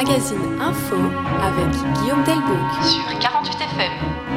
magazine Info avec Guillaume Delbecq sur 48 FM.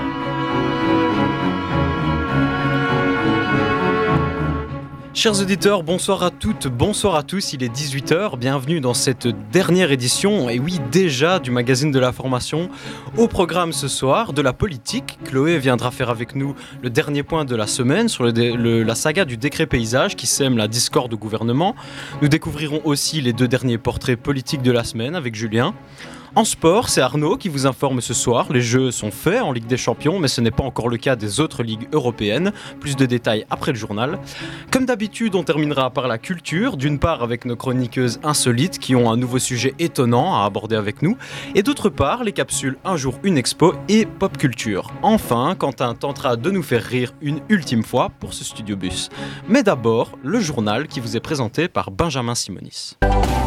Chers auditeurs, bonsoir à toutes, bonsoir à tous, il est 18h, bienvenue dans cette dernière édition, et oui déjà, du magazine de l'information. Au programme ce soir, de la politique, Chloé viendra faire avec nous le dernier point de la semaine sur la saga du décret paysage qui sème la discorde au gouvernement. Nous découvrirons aussi les 2 derniers portraits politiques de la semaine avec Julien. En sport, c'est Arnaud qui vous informe ce soir. Les jeux sont faits en Ligue des Champions, mais ce n'est pas encore le cas des autres ligues européennes. Plus de détails après le journal. Comme d'habitude, on terminera par la culture, d'une part avec nos chroniqueuses insolites qui ont un nouveau sujet étonnant à aborder avec nous, et d'autre part les capsules Un jour une expo et pop culture. Enfin, Quentin tentera de nous faire rire une ultime fois pour ce Studio Bus. Mais d'abord, le journal qui vous est présenté par Benjamin Simonis.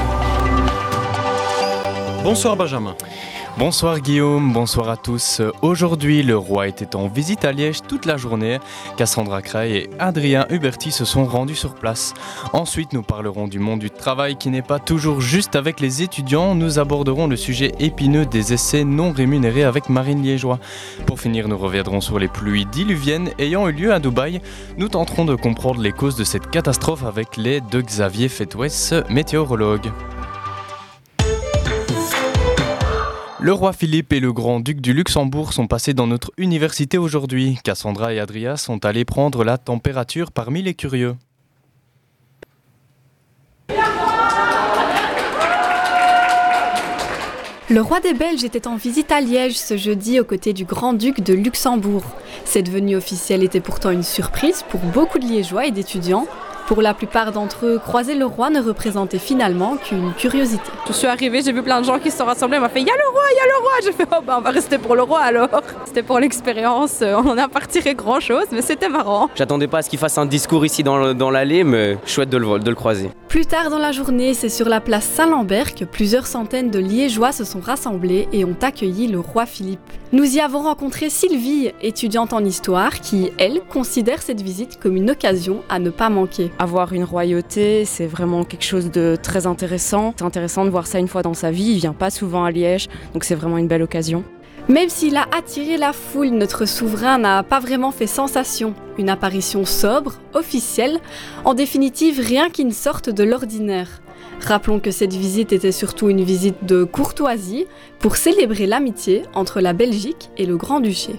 Bonsoir Benjamin. Bonsoir Guillaume, bonsoir à tous. Aujourd'hui, le roi était en visite à Liège toute la journée. Cassandra Craye et Adrien Huberti se sont rendus sur place. Ensuite, nous parlerons du monde du travail qui n'est pas toujours juste avec les étudiants. Nous aborderons le sujet épineux des essais non rémunérés avec Marine Liégeois. Pour finir, nous reviendrons sur les pluies diluviennes ayant eu lieu à Dubaï. Nous tenterons de comprendre les causes de cette catastrophe avec l'aide de Xavier Fétouès, météorologue. Le roi Philippe et le grand-duc du Luxembourg sont passés dans notre université aujourd'hui. Cassandra et Adria sont allés prendre la température parmi les curieux. Le roi des Belges était en visite à Liège ce jeudi aux côtés du grand-duc de Luxembourg. Cette venue officielle était pourtant une surprise pour beaucoup de Liégeois et d'étudiants. Pour la plupart d'entre eux, croiser le roi ne représentait finalement qu'une curiosité. Je suis arrivée, j'ai vu plein de gens qui se sont rassemblés, on m'a fait « Il y a le roi, il y a le roi !» J'ai fait « Oh on va rester pour le roi alors !» C'était pour l'expérience, on n'en a pas retiré grand chose, mais c'était marrant. J'attendais pas à ce qu'il fasse un discours ici dans l'allée, mais chouette de le croiser. Plus tard dans la journée, c'est sur la place Saint-Lambert que plusieurs centaines de Liégeois se sont rassemblés et ont accueilli le roi Philippe. Nous y avons rencontré Sylvie, étudiante en histoire, qui, elle, considère cette visite comme une occasion à ne pas manquer. Avoir une royauté, c'est vraiment quelque chose de très intéressant. C'est intéressant de voir ça une fois dans sa vie, il vient pas souvent à Liège, donc c'est vraiment une belle occasion. Même s'il a attiré la foule, notre souverain n'a pas vraiment fait sensation. Une apparition sobre, officielle, en définitive rien qui ne sorte de l'ordinaire. Rappelons que cette visite était surtout une visite de courtoisie pour célébrer l'amitié entre la Belgique et le Grand-Duché.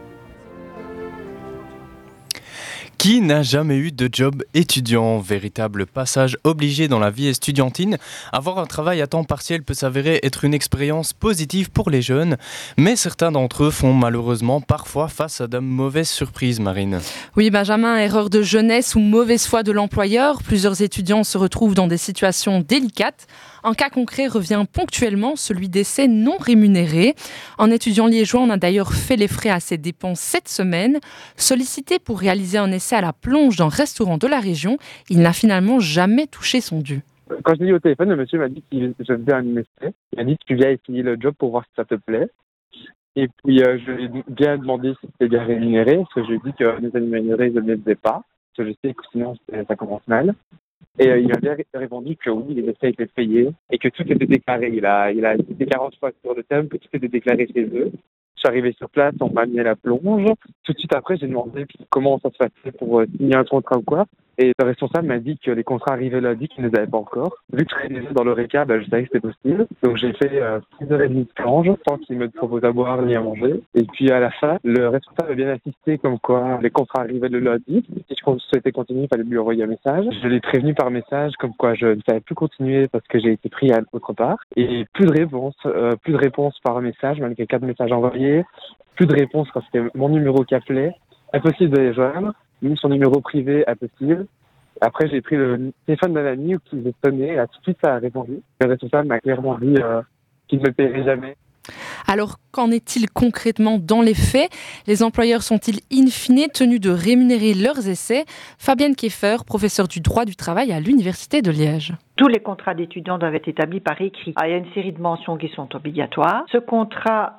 Qui n'a jamais eu de job étudiant ? Véritable passage obligé dans la vie estudiantine. Avoir un travail à temps partiel peut s'avérer être une expérience positive pour les jeunes, mais certains d'entre eux font malheureusement parfois face à de mauvaises surprises, Marine. Oui, Benjamin, erreur de jeunesse ou mauvaise foi de l'employeur, plusieurs étudiants se retrouvent dans des situations délicates. Un cas concret revient ponctuellement, celui d'essais non rémunérés. Un étudiant liégeois en a d'ailleurs fait les frais à ses dépenses cette semaine. Sollicité pour réaliser un essai à la plonge d'un restaurant de la région, il n'a finalement jamais touché son dû. Quand je l'ai eu au téléphone, le monsieur m'a dit que je faisais un essai. Il m'a dit que tu viens essayer le job pour voir si ça te plaît. Et puis je lui ai bien demandé si c'était bien rémunéré, parce que je lui ai dit que les rémunérés, je ne les faisais pas, parce que je sais que sinon ça commence mal. Et il m'a bien répondu que oui, les essais étaient payés et que tout était déclaré. Il a cité 40 fois sur le thème que tout était déclaré chez eux. Je suis arrivé sur place, on m'a mis à la plonge. Tout de suite après, j'ai demandé comment ça se passait pour signer un contrat ou quoi. Et le responsable m'a dit que les contrats arrivaient lundi, qu'ils ne les avaient pas encore. Vu que je travaillais déjà dans l'Eureka, je savais que c'était possible. Donc j'ai fait 6h30 de plonge sans qu'il me propose à boire ni à manger. Et puis à la fin, le responsable a bien insisté comme quoi les contrats arrivaient le lundi. Si je souhaitais continuer, il fallait lui envoyer un message. Je l'ai prévenu par message comme quoi je ne savais plus continuer parce que j'ai été pris à autre part. Et plus de réponse par message, malgré 4 messages envoyés. Plus de réponse quand c'était mon numéro qui appelait. Impossible de les joindre. Même son numéro privé, impossible. Après, j'ai pris le téléphone d'un ami qui m'a sonné, et tout de suite, ça a répondu. Le responsable m'a clairement dit qu'il ne me paierait jamais. Alors, qu'en est-il concrètement dans les faits ? Les employeurs sont-ils in fine tenus de rémunérer leurs essais ? Fabienne Kieffer, professeure du droit du travail à l'Université de Liège. Tous les contrats d'étudiants doivent être établis par écrit. Il y a une série de mentions qui sont obligatoires. Ce contrat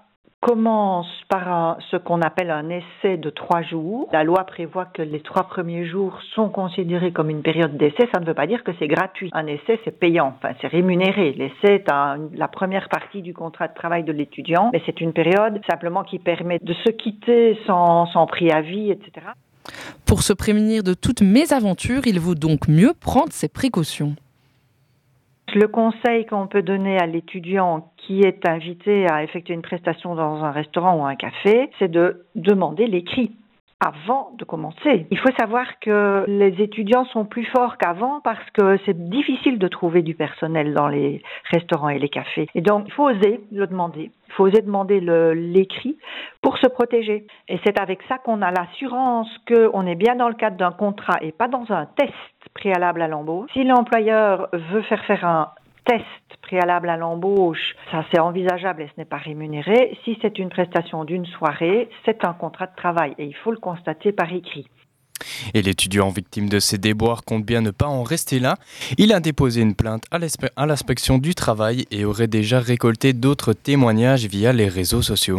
commence par ce qu'on appelle un essai de 3 jours. La loi prévoit que les 3 premiers jours sont considérés comme une période d'essai. Ça ne veut pas dire que c'est gratuit. Un essai, c'est payant, c'est rémunéré. L'essai est la première partie du contrat de travail de l'étudiant, mais c'est une période simplement qui permet de se quitter sans préavis, etc. Pour se prémunir de toute mésaventure, il vaut donc mieux prendre ses précautions. Le conseil qu'on peut donner à l'étudiant qui est invité à effectuer une prestation dans un restaurant ou un café, c'est de demander l'écrit avant de commencer. Il faut savoir que les étudiants sont plus forts qu'avant parce que c'est difficile de trouver du personnel dans les restaurants et les cafés. Et donc, il faut oser le demander. Il faut oser demander l'écrit pour se protéger. Et c'est avec ça qu'on a l'assurance qu'on est bien dans le cadre d'un contrat et pas dans un test préalable à l'embauche. Si l'employeur veut faire un test préalable à l'embauche, ça c'est envisageable et ce n'est pas rémunéré. Si c'est une prestation d'une soirée, c'est un contrat de travail et il faut le constater par écrit. Et l'étudiant victime de ces déboires compte bien ne pas en rester là. Il a déposé une plainte à l'inspection du travail et aurait déjà récolté d'autres témoignages via les réseaux sociaux.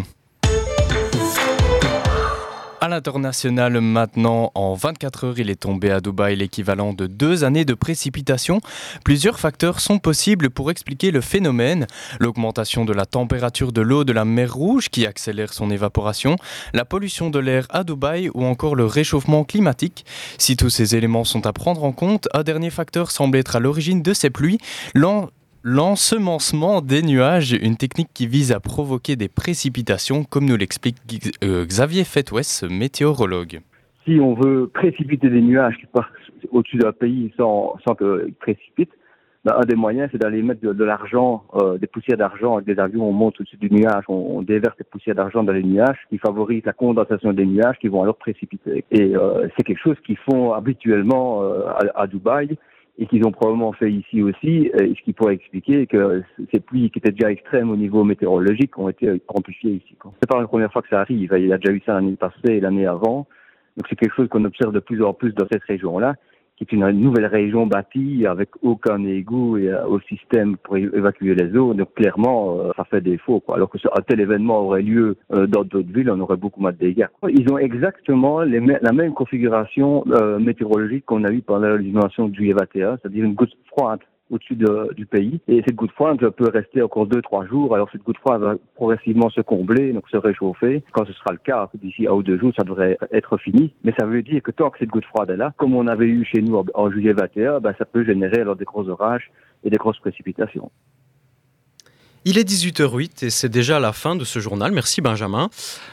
À l'international maintenant, en 24 heures, il est tombé à Dubaï l'équivalent de 2 années de précipitations. Plusieurs facteurs sont possibles pour expliquer le phénomène. L'augmentation de la température de l'eau de la mer Rouge qui accélère son évaporation, la pollution de l'air à Dubaï ou encore le réchauffement climatique. Si tous ces éléments sont à prendre en compte, un dernier facteur semble être à l'origine de ces pluies, l'ensemencement des nuages, une technique qui vise à provoquer des précipitations, comme nous l'explique Xavier Fetouès, météorologue. Si on veut précipiter des nuages qui passent au-dessus d'un pays sans qu'ils précipitent, un des moyens, c'est d'aller mettre de l'argent, des poussières d'argent avec des avions. On monte au-dessus du nuage, on déverse des poussières d'argent dans les nuages qui favorisent la condensation des nuages qui vont alors précipiter. Et c'est quelque chose qu'ils font habituellement à Dubaï. Et qu'ils ont probablement fait ici aussi, ce qui pourrait expliquer que ces pluies qui étaient déjà extrêmes au niveau météorologique ont été amplifiées ici. C'est pas la première fois que ça arrive, il y a déjà eu ça l'année passée et l'année avant. Donc c'est quelque chose qu'on observe de plus en plus dans cette région-là, qui est une nouvelle région bâtie avec aucun égout et au système pour évacuer les eaux. Donc clairement, ça fait défaut, quoi. Alors que un tel événement aurait lieu dans d'autres villes, on aurait beaucoup moins de dégâts. Ils ont exactement la même configuration météorologique qu'on a eu pendant l'inondation de juillet 21, c'est-à-dire une goutte froide au-dessus du pays. Et cette goutte froide peut rester encore 2-3 jours. Alors cette goutte froide va progressivement se combler, donc se réchauffer. Quand ce sera le cas, d'ici 1 ou 2 jours, ça devrait être fini. Mais ça veut dire que tant que cette goutte froide est là, comme on avait eu chez nous en juillet 21, ça peut générer alors des gros orages et des grosses précipitations. Il est 18h08 et c'est déjà la fin de ce journal. Merci Benjamin.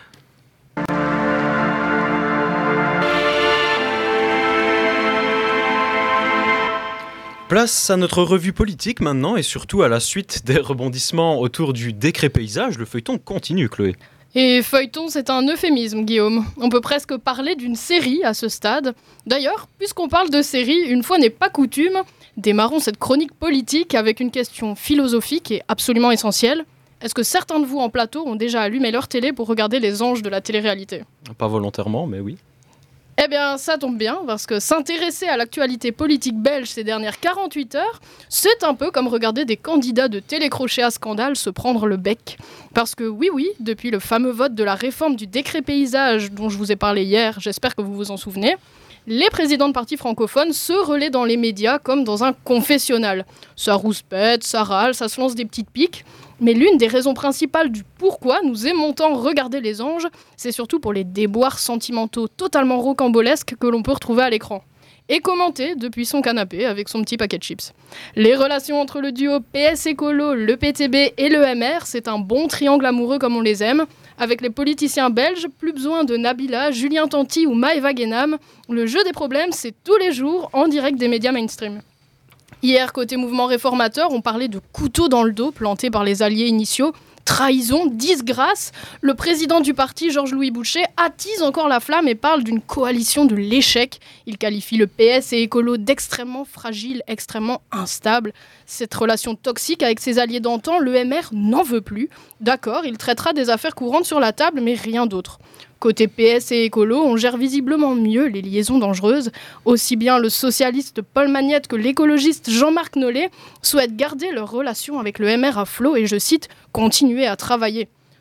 Place à notre revue politique maintenant et surtout à la suite des rebondissements autour du décret paysage. Le feuilleton continue, Chloé. Et feuilleton, c'est un euphémisme, Guillaume. On peut presque parler d'une série à ce stade. D'ailleurs, puisqu'on parle de série, une fois n'est pas coutume, démarrons cette chronique politique avec une question philosophique et absolument essentielle. Est-ce que certains de vous en plateau ont déjà allumé leur télé pour regarder les anges de la télé-réalité ? Pas volontairement, mais oui. Eh bien, ça tombe bien, parce que s'intéresser à l'actualité politique belge ces dernières 48 heures, c'est un peu comme regarder des candidats de télécrochet à scandale se prendre le bec. Parce que oui, depuis le fameux vote de la réforme du décret paysage dont je vous ai parlé hier, j'espère que vous vous en souvenez, les présidents de partis francophones se relaient dans les médias comme dans un confessionnal. Ça rouspète, ça râle, ça se lance des petites piques. Mais l'une des raisons principales du pourquoi nous aimons tant regarder les anges, c'est surtout pour les déboires sentimentaux totalement rocambolesques que l'on peut retrouver à l'écran. Et commenter depuis son canapé avec son petit paquet de chips. Les relations entre le duo PS Écolo, le PTB et le MR, c'est un bon triangle amoureux comme on les aime. Avec les politiciens belges, plus besoin de Nabila, Julien Tanti ou Maëva Guénam. Le jeu des problèmes, c'est tous les jours en direct des médias mainstream. Hier, côté mouvement réformateur, on parlait de couteau dans le dos planté par les alliés initiaux. Trahison, disgrâce. Le président du parti, Georges-Louis Boucher, attise encore la flamme et parle d'une coalition de l'échec. Il qualifie le PS et Écolo d'extrêmement fragile, extrêmement instable. Cette relation toxique avec ses alliés d'antan, le MR n'en veut plus. D'accord, il traitera des affaires courantes sur la table, mais rien d'autre. Côté PS et Écolo, on gère visiblement mieux les liaisons dangereuses. Aussi bien le socialiste Paul Magnette que l'écologiste Jean-Marc Nollet souhaitent garder leur relation avec le MR à flot et, je cite, « continuer à travailler ».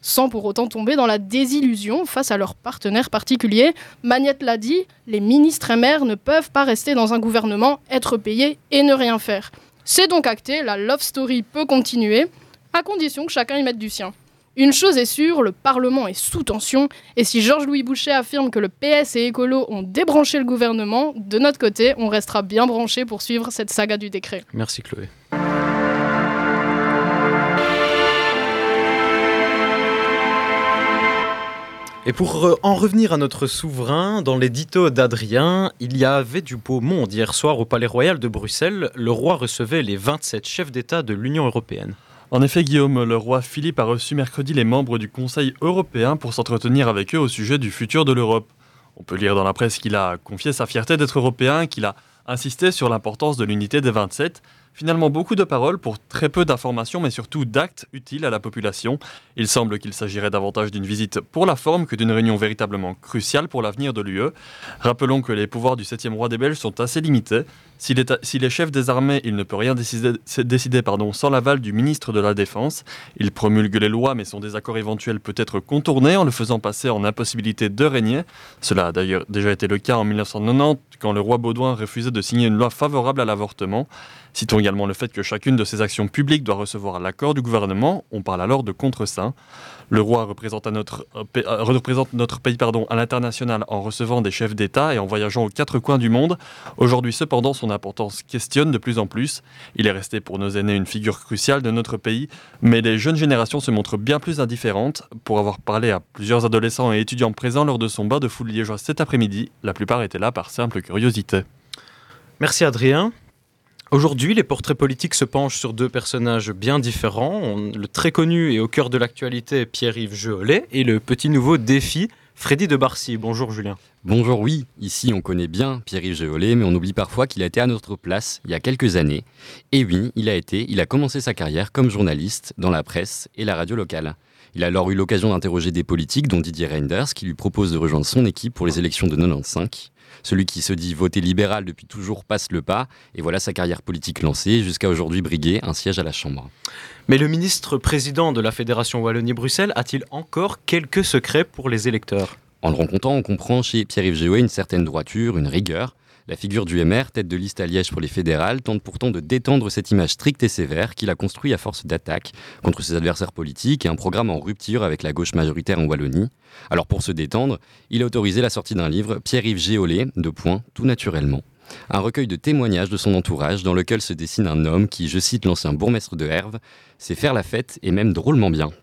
sans pour autant tomber dans la désillusion face à leur partenaire particulier. Magnette l'a dit, les ministres et maires ne peuvent pas rester dans un gouvernement, être payés et ne rien faire. C'est donc acté, la love story peut continuer, à condition que chacun y mette du sien. Une chose est sûre, le Parlement est sous tension, et si Georges-Louis Boucher affirme que le PS et Écolo ont débranché le gouvernement, de notre côté, on restera bien branché pour suivre cette saga du décret. Merci Chloé. Et pour en revenir à notre souverain, dans l'édito d'Adrien, il y avait du beau monde. Hier soir, au Palais Royal de Bruxelles, le roi recevait les 27 chefs d'État de l'Union européenne. En effet, Guillaume, le roi Philippe a reçu mercredi les membres du Conseil européen pour s'entretenir avec eux au sujet du futur de l'Europe. On peut lire dans la presse qu'il a confié sa fierté d'être européen, qu'il a insisté sur l'importance de l'unité des 27. Finalement, beaucoup de paroles pour très peu d'informations, mais surtout d'actes utiles à la population. Il semble qu'il s'agirait davantage d'une visite pour la forme que d'une réunion véritablement cruciale pour l'avenir de l'UE. Rappelons que les pouvoirs du 7e roi des Belges sont assez limités. S'il est chef des armées, il ne peut rien décider sans l'aval du ministre de la Défense. Il promulgue les lois, mais son désaccord éventuel peut être contourné en le faisant passer en impossibilité de régner. Cela a d'ailleurs déjà été le cas en 1990, quand le roi Baudouin refusait de signer une loi favorable à l'avortement. Citons également le fait que chacune de ces actions publiques doit recevoir l'accord du gouvernement. On parle alors de contre-seing. Le roi représente notre pays à l'international en recevant des chefs d'État et en voyageant aux 4 coins du monde. Aujourd'hui, cependant, son importance questionne de plus en plus. Il est resté pour nos aînés une figure cruciale de notre pays, mais les jeunes générations se montrent bien plus indifférentes. Pour avoir parlé à plusieurs adolescents et étudiants présents lors de son bain de foule liégeois cet après-midi, la plupart étaient là par simple curiosité. Merci Adrien. Aujourd'hui, les portraits politiques se penchent sur 2 personnages bien différents. Le très connu et au cœur de l'actualité, Pierre-Yves Jehollet, et le petit nouveau défi, Freddy de Barcy. Bonjour Julien. Bonjour, oui. Ici, on connaît bien Pierre-Yves Jehollet, mais on oublie parfois qu'il a été à notre place il y a quelques années. Et oui, il a commencé sa carrière comme journaliste dans la presse et la radio locale. Il a alors eu l'occasion d'interroger des politiques, dont Didier Reynders, qui lui propose de rejoindre son équipe pour les élections de 95. Celui qui se dit voter libéral depuis toujours passe le pas, et voilà sa carrière politique lancée, jusqu'à aujourd'hui briguer un siège à la Chambre. Mais le ministre-président de la Fédération Wallonie-Bruxelles a-t-il encore quelques secrets pour les électeurs ? En le rencontrant, on comprend chez Pierre-Yves Jehollet une certaine droiture, une rigueur. La figure du MR, tête de liste à Liège pour les fédérales, tente pourtant de détendre cette image stricte et sévère qu'il a construite à force d'attaques contre ses adversaires politiques et un programme en rupture avec la gauche majoritaire en Wallonie. Alors pour se détendre, il a autorisé la sortie d'un livre, Pierre-Yves Jehollet, tout naturellement. Un recueil de témoignages de son entourage dans lequel se dessine un homme qui, je cite l'ancien bourgmestre de Herve, sait faire la fête et même drôlement bien.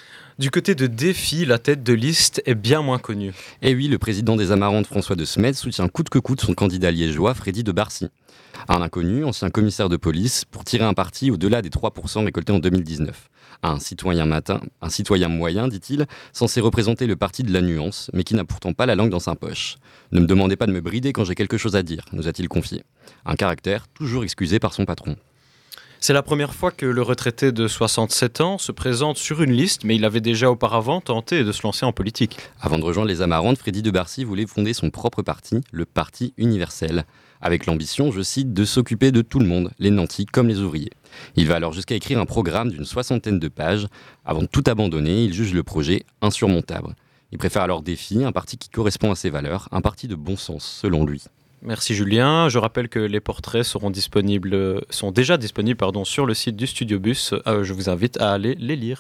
Du côté de Défi, la tête de liste est bien moins connue. Et oui, le président des Amarantes, François de Smet, soutient coûte que coûte son candidat liégeois, Freddy de Barcy. Un inconnu, ancien commissaire de police, pour tirer un parti au-delà des 3% récoltés en 2019. Un citoyen moyen, dit-il, censé représenter le parti de la nuance, mais qui n'a pourtant pas la langue dans sa poche. Ne me demandez pas de me brider quand j'ai quelque chose à dire, nous a-t-il confié. Un caractère toujours excusé par son patron. C'est la première fois que le retraité de 67 ans se présente sur une liste, mais il avait déjà auparavant tenté de se lancer en politique. Avant de rejoindre les Amarantes, Freddy de Barcy voulait fonder son propre parti, le Parti universel, avec l'ambition, je cite, de s'occuper de tout le monde, les nantis comme les ouvriers. Il va alors jusqu'à écrire un programme d'une 60aine de pages. Avant de tout abandonner, il juge le projet insurmontable. Il préfère alors Défi, un parti qui correspond à ses valeurs, un parti de bon sens, selon lui. Merci Julien. Je rappelle que les portraits sont déjà disponibles sur le site du Studio Bus. Je vous invite à aller les lire.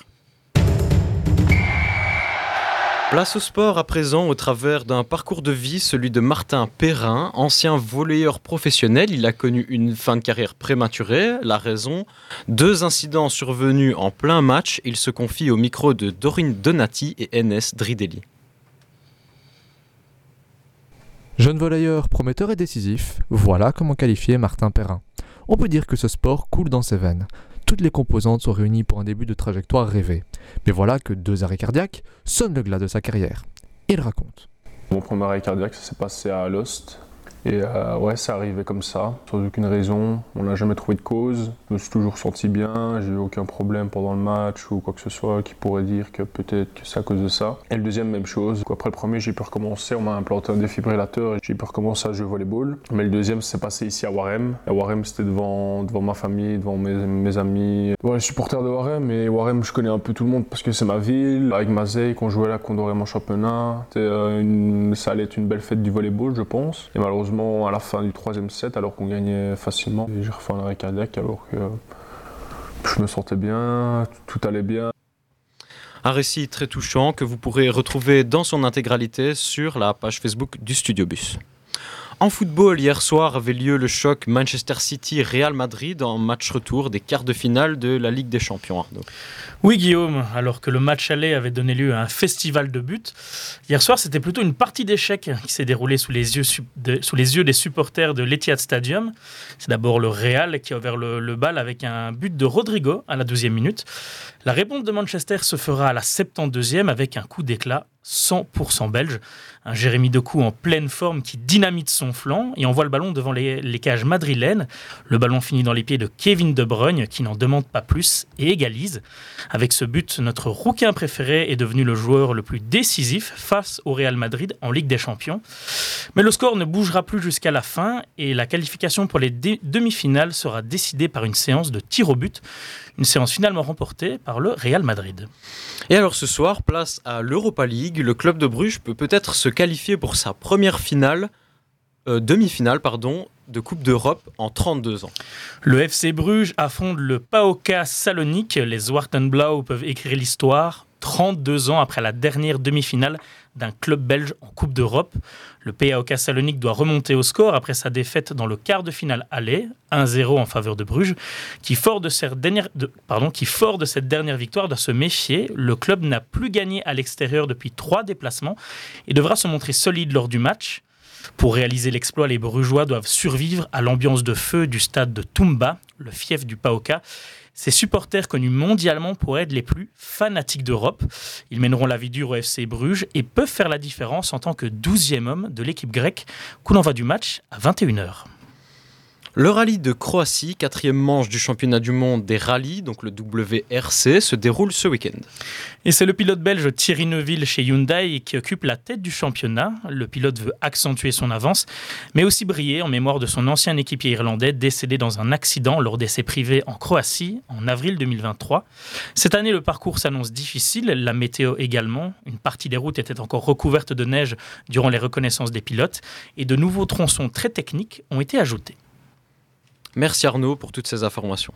Place au sport à présent au travers d'un parcours de vie, celui de Martin Perrin, ancien volleyeur professionnel. Il a connu une fin de carrière prématurée. La raison, 2 incidents survenus en plein match. Il se confie au micro de Dorine Donati et Enes Dridelli. Jeune volleyeur prometteur et décisif, voilà comment qualifier Martin Perrin. On peut dire que ce sport coule dans ses veines. Toutes les composantes sont réunies pour un début de trajectoire rêvé. Mais voilà que 2 arrêts cardiaques sonnent le glas de sa carrière. Il raconte. Mon premier arrêt cardiaque, ça s'est passé à Alost. Et ouais, ça arrivait comme ça, sans aucune raison. On n'a jamais trouvé de cause. Je me suis toujours senti bien. J'ai eu aucun problème pendant le match ou quoi que ce soit qui pourrait dire que peut-être que c'est à cause de ça. Et le deuxième, même chose. Après le premier, j'ai pu recommencer. On m'a implanté un défibrillateur et j'ai pu recommencer à jouer au volleyball. Mais le deuxième, s'est passé ici à Warem. À Warem, c'était devant ma famille, devant mes amis. Ouais, je suis supporter de Warem, et Warem, je connais un peu tout le monde parce que c'est ma ville. Avec Mazei, qu'on jouait là, qu'on aurait mon championnat. Ça allait être une belle fête du volleyball, je pense. Et malheureusement, à la fin du troisième set, alors qu'on gagnait facilement, j'ai refait un arrêt cardiaque alors que je me sentais bien, tout allait bien. Un récit très touchant que vous pourrez retrouver dans son intégralité sur la page Facebook du Studio Bus. En football, hier soir avait lieu le choc Manchester City-Real Madrid en match retour des quarts de finale de la Ligue des Champions, Arnaud. Oui Guillaume, alors que le match aller avait donné lieu à un festival de buts, hier soir c'était plutôt une partie d'échecs qui s'est déroulée sous les yeux des supporters de l'Etihad Stadium. C'est d'abord le Real qui a ouvert le bal avec un but de Rodrigo à la 12e minute. La réponse de Manchester se fera à la 72e avec un coup d'éclat 100% belge. Un Jérémy Doku en pleine forme qui dynamite son flanc et envoie le ballon devant les cages madrilènes. Le ballon finit dans les pieds de Kevin De Bruyne qui n'en demande pas plus et égalise. Avec ce but, notre rouquin préféré est devenu le joueur le plus décisif face au Real Madrid en Ligue des Champions. Mais le score ne bougera plus jusqu'à la fin et la qualification pour les demi-finales sera décidée par une séance de tir au but. Une séance finalement remportée par le Real Madrid. Et alors ce soir, place à l'Europa League. Le club de Bruges peut peut-être se qualifier pour sa première demi-finale de Coupe d'Europe en 32 ans. Le FC Bruges affronte le PAOK Salonique. Les Zwartenblauw peuvent écrire l'histoire 32 ans après la dernière demi-finale d'un club belge en Coupe d'Europe. Le PAOK Salonique doit remonter au score après sa défaite dans le quart de finale aller, 1-0 en faveur de Bruges, qui fort de cette dernière victoire doit se méfier. Le club n'a plus gagné à l'extérieur depuis 3 déplacements et devra se montrer solide lors du match. Pour réaliser l'exploit, les Brugeois doivent survivre à l'ambiance de feu du stade de Toumba, le fief du PAOK. Ces supporters connus mondialement pour être les plus fanatiques d'Europe. Ils mèneront la vie dure au FC Bruges et peuvent faire la différence en tant que 12e homme de l'équipe grecque. Coup d'envoi du match à 21h. Le rallye de Croatie, 4e manche du championnat du monde des rallyes, donc le WRC, se déroule ce week-end. Et c'est le pilote belge Thierry Neuville chez Hyundai qui occupe la tête du championnat. Le pilote veut accentuer son avance, mais aussi briller en mémoire de son ancien équipier irlandais décédé dans un accident lors d'essais privés en Croatie en avril 2023. Cette année, le parcours s'annonce difficile, la météo également. Une partie des routes était encore recouverte de neige durant les reconnaissances des pilotes et de nouveaux tronçons très techniques ont été ajoutés. Merci Arnaud pour toutes ces informations.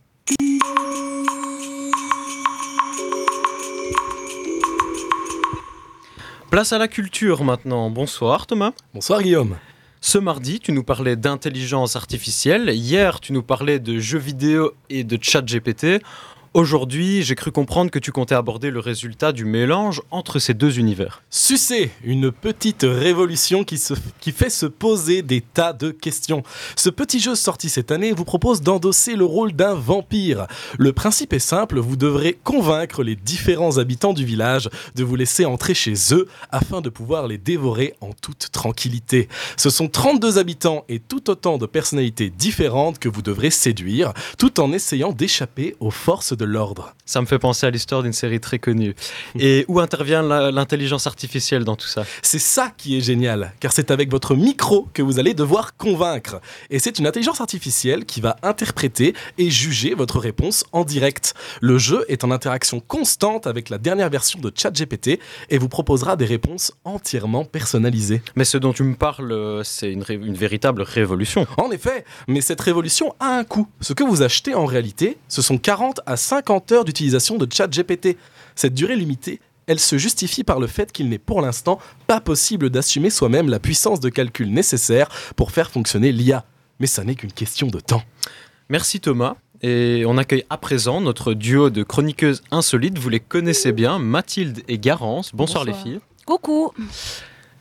Place à la culture maintenant. Bonsoir Thomas. Bonsoir Guillaume. Ce mardi, tu nous parlais d'intelligence artificielle. Hier, tu nous parlais de jeux vidéo et de ChatGPT. Aujourd'hui, j'ai cru comprendre que tu comptais aborder le résultat du mélange entre ces deux univers. Sucé, une petite révolution qui fait se poser des tas de questions. Ce petit jeu sorti cette année vous propose d'endosser le rôle d'un vampire. Le principe est simple, vous devrez convaincre les différents habitants du village de vous laisser entrer chez eux afin de pouvoir les dévorer en toute tranquillité. Ce sont 32 habitants et tout autant de personnalités différentes que vous devrez séduire, tout en essayant d'échapper aux forces de l'ordre. Ça me fait penser à l'histoire d'une série très connue. Et où intervient l'intelligence artificielle dans tout ça ? C'est ça qui est génial, car c'est avec votre micro que vous allez devoir convaincre. Et c'est une intelligence artificielle qui va interpréter et juger votre réponse en direct. Le jeu est en interaction constante avec la dernière version de ChatGPT et vous proposera des réponses entièrement personnalisées. Mais ce dont tu me parles, c'est une véritable révolution. En effet, mais cette révolution a un coût. Ce que vous achetez en réalité, ce sont 40 à 50 heures d'utilisation de ChatGPT. Cette durée limitée, elle se justifie par le fait qu'il n'est pour l'instant pas possible d'assumer soi-même la puissance de calcul nécessaire pour faire fonctionner l'IA. Mais ça n'est qu'une question de temps. Merci Thomas. Et on accueille à présent notre duo de chroniqueuses insolites. Vous les connaissez bien, Mathilde et Garance. Bonsoir les filles. Coucou.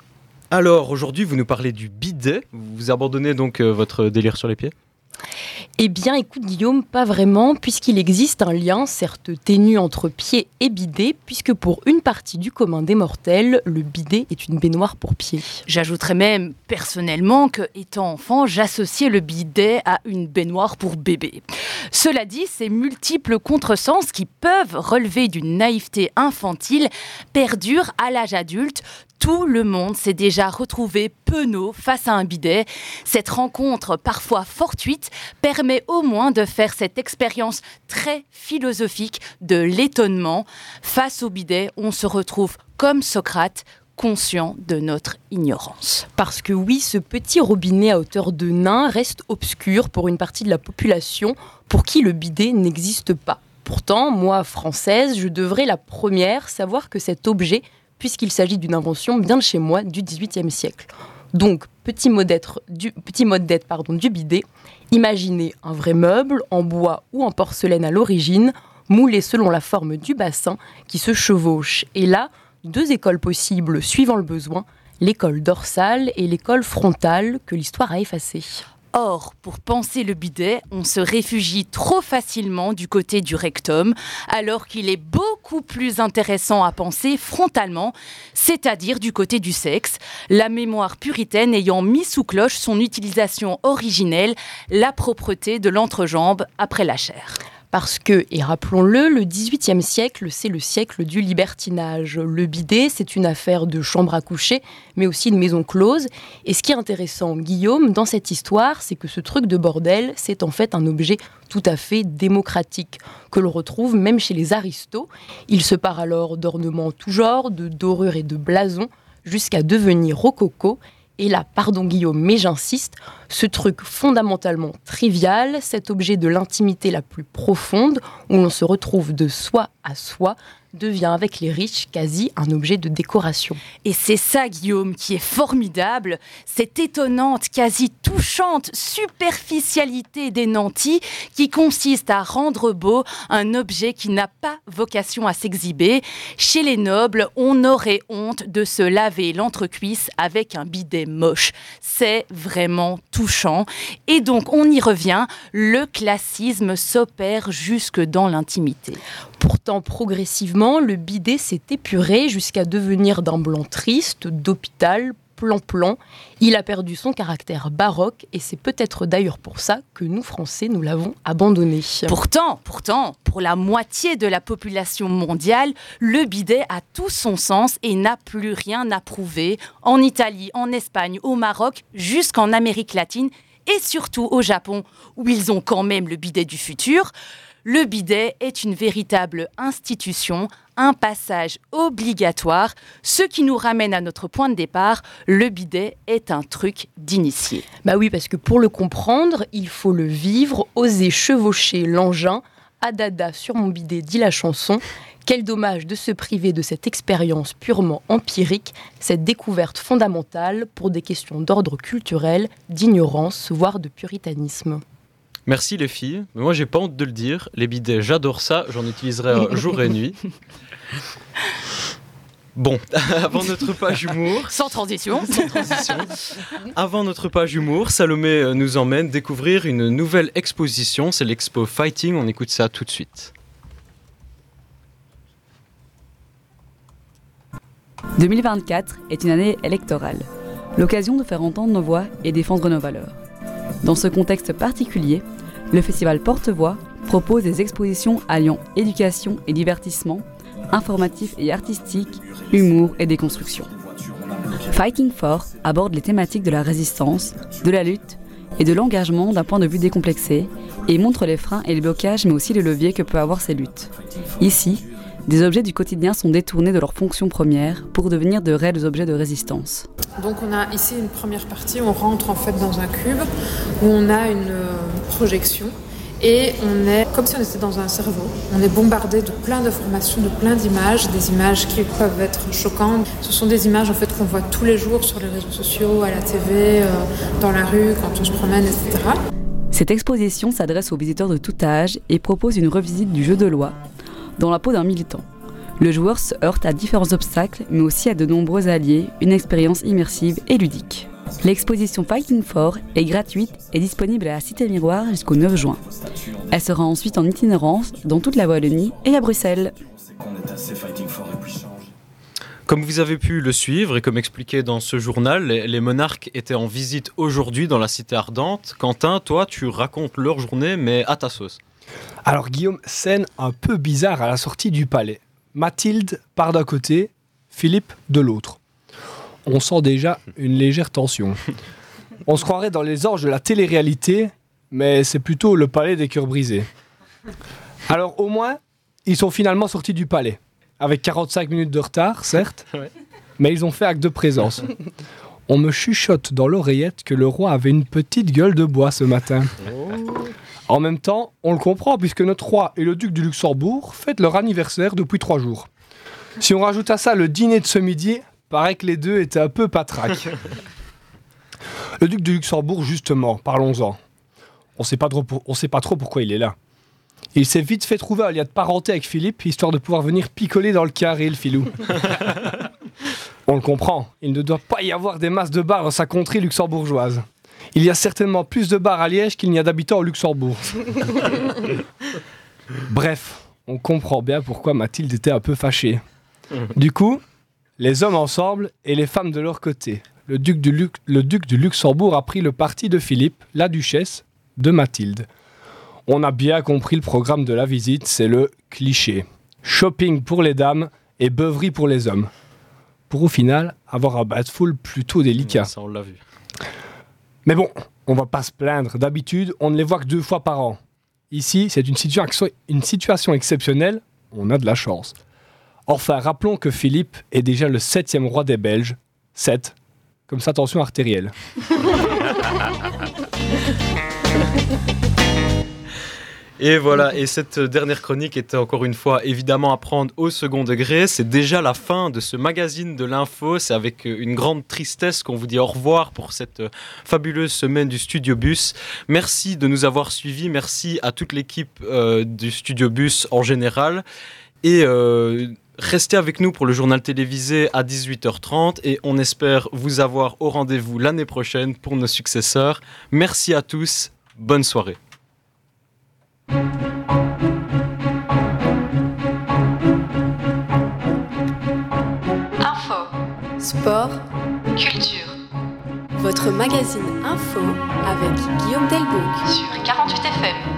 Alors aujourd'hui, vous nous parlez du bidet. Vous abandonnez donc votre délire sur les pieds ? Eh bien, écoute Guillaume, pas vraiment, puisqu'il existe un lien, certes ténu, entre pied et bidet, puisque pour une partie du commun des mortels, le bidet est une baignoire pour pieds. J'ajouterais même, personnellement, que, étant enfant, j'associais le bidet à une baignoire pour bébé. Cela dit, ces multiples contresens qui peuvent relever d'une naïveté infantile perdurent à l'âge adulte. Tout le monde s'est déjà retrouvé penaud face à un bidet. Cette rencontre, parfois fortuite, permet au moins de faire cette expérience très philosophique de l'étonnement. Face au bidet, on se retrouve comme Socrate, conscient de notre ignorance. Parce que oui, ce petit robinet à hauteur de nain reste obscur pour une partie de la population pour qui le bidet n'existe pas. Pourtant, moi, française, je devrais la première savoir que cet objet, puisqu'il s'agit d'une invention bien de chez moi du XVIIIe siècle. Donc, petit mode d'être du bidet, imaginez un vrai meuble en bois ou en porcelaine à l'origine, moulé selon la forme du bassin qui se chevauche. Et là, 2 écoles possibles suivant le besoin, l'école dorsale et l'école frontale que l'histoire a effacées. Or, pour penser le bidet, on se réfugie trop facilement du côté du rectum, alors qu'il est beaucoup plus intéressant à penser frontalement, c'est-à-dire du côté du sexe, la mémoire puritaine ayant mis sous cloche son utilisation originelle, la propreté de l'entrejambe après la chair. Parce que, et rappelons-le, le XVIIIe siècle, c'est le siècle du libertinage. Le bidet, c'est une affaire de chambre à coucher, mais aussi de maison close. Et ce qui est intéressant, Guillaume, dans cette histoire, c'est que ce truc de bordel, c'est en fait un objet tout à fait démocratique, que l'on retrouve même chez les aristos. Il se part alors d'ornements tout genre, de dorures et de blasons, jusqu'à devenir rococo. Et là, pardon Guillaume, mais j'insiste, ce truc fondamentalement trivial, cet objet de l'intimité la plus profonde, où l'on se retrouve de soi à soi, devient avec les riches quasi un objet de décoration. Et c'est ça, Guillaume, qui est formidable, cette étonnante, quasi touchante superficialité des nantis qui consiste à rendre beau un objet qui n'a pas vocation à s'exhiber. Chez les nobles, on aurait honte de se laver l'entrecuisse avec un bidet moche. C'est vraiment touchant. Et donc, on y revient, le classisme s'opère jusque dans l'intimité. Pourtant, progressivement, le bidet s'est épuré jusqu'à devenir d'un blanc triste, d'hôpital, plan-plan. Il a perdu son caractère baroque et c'est peut-être d'ailleurs pour ça que nous, Français, nous l'avons abandonné. Pourtant, pour la moitié de la population mondiale, le bidet a tout son sens et n'a plus rien à prouver. En Italie, en Espagne, au Maroc, jusqu'en Amérique latine et surtout au Japon, où ils ont quand même le bidet du futur. Le bidet est une véritable institution, un passage obligatoire, ce qui nous ramène à notre point de départ, le bidet est un truc d'initié. Bah oui, parce que pour le comprendre, il faut le vivre, oser chevaucher l'engin, à dada sur mon bidet, dit la chanson. Quel dommage de se priver de cette expérience purement empirique, cette découverte fondamentale pour des questions d'ordre culturel, d'ignorance, voire de puritanisme. Merci les filles, mais moi j'ai pas honte de le dire, les bidets j'adore ça, j'en utiliserai jour et nuit. Bon, avant notre page humour... Sans transition. Avant notre page humour, Salomé nous emmène découvrir une nouvelle exposition, c'est l'expo Fighting, on écoute ça tout de suite. 2024 est une année électorale, l'occasion de faire entendre nos voix et défendre nos valeurs. Dans ce contexte particulier, le festival Porte-Voix propose des expositions alliant éducation et divertissement, informatif et artistique, humour et déconstruction. Fighting For aborde les thématiques de la résistance, de la lutte et de l'engagement d'un point de vue décomplexé et montre les freins et les blocages mais aussi les leviers que peuvent avoir ces luttes. Ici, des objets du quotidien sont détournés de leur fonction première pour devenir de réels objets de résistance. Donc on a ici une première partie où on rentre en fait dans un cube où on a une projection et on est comme si on était dans un cerveau. On est bombardé de plein d'informations, de plein d'images, des images qui peuvent être choquantes. Ce sont des images en fait qu'on voit tous les jours sur les réseaux sociaux, à la TV, dans la rue, quand on se promène, etc. Cette exposition s'adresse aux visiteurs de tout âge et propose une revisite du jeu de loi dans la peau d'un militant. Le joueur se heurte à différents obstacles, mais aussi à de nombreux alliés, une expérience immersive et ludique. L'exposition Fighting For est gratuite et disponible à la Cité Miroir jusqu'au 9 juin. Elle sera ensuite en itinérance dans toute la Wallonie et à Bruxelles. Comme vous avez pu le suivre et comme expliqué dans ce journal, les monarques étaient en visite aujourd'hui dans la cité ardente. Quentin, toi, tu racontes leur journée, mais à ta sauce. Alors Guillaume, scène un peu bizarre à la sortie du palais. Mathilde part d'un côté, Philippe de l'autre. On sent déjà une légère tension. On se croirait dans les anges de la télé-réalité, mais c'est plutôt le palais des cœurs brisés. Alors au moins, ils sont finalement sortis du palais. Avec 45 minutes de retard, certes, mais ils ont fait acte de présence. On me chuchote dans l'oreillette que le roi avait une petite gueule de bois ce matin. En même temps, on le comprend puisque notre roi et le duc du Luxembourg fêtent leur anniversaire depuis 3 jours. Si on rajoute à ça le dîner de ce midi, paraît que les deux étaient un peu patraques. Le duc du Luxembourg, justement, parlons-en. On sait pas trop pourquoi il est là. Il s'est vite fait trouver un lien de parenté avec Philippe, histoire de pouvoir venir picoler dans le carré, le filou. On le comprend, il ne doit pas y avoir des masses de bars dans sa contrée luxembourgeoise. Il y a certainement plus de bars à Liège qu'il n'y a d'habitants au Luxembourg. Bref, on comprend bien pourquoi Mathilde était un peu fâchée. Du coup, les hommes ensemble et les femmes de leur côté. Le duc du Luxembourg a pris le parti de Philippe, la duchesse, de Mathilde. On a bien compris le programme de la visite, c'est le cliché. Shopping pour les dames et beuverie pour les hommes. Pour au final avoir un bain de foule plutôt délicat. Ça, on l'a vu. Mais bon, on va pas se plaindre. D'habitude, on ne les voit que 2 fois par an. Ici, c'est une situation exceptionnelle. On a de la chance. Enfin, rappelons que Philippe est déjà le 7e roi des Belges. 7, comme sa tension artérielle. Et voilà, et cette dernière chronique était encore une fois évidemment à prendre au second degré. C'est déjà la fin de ce magazine de l'info. C'est avec une grande tristesse qu'on vous dit au revoir pour cette fabuleuse semaine du Studio Bus. Merci de nous avoir suivis. Merci à toute l'équipe du Studio Bus en général. Et restez avec nous pour le journal télévisé à 18h30 et on espère vous avoir au rendez-vous l'année prochaine pour nos successeurs. Merci à tous, bonne soirée. Info, sport, culture. Votre magazine info avec Guillaume Delbouc sur 48 FM.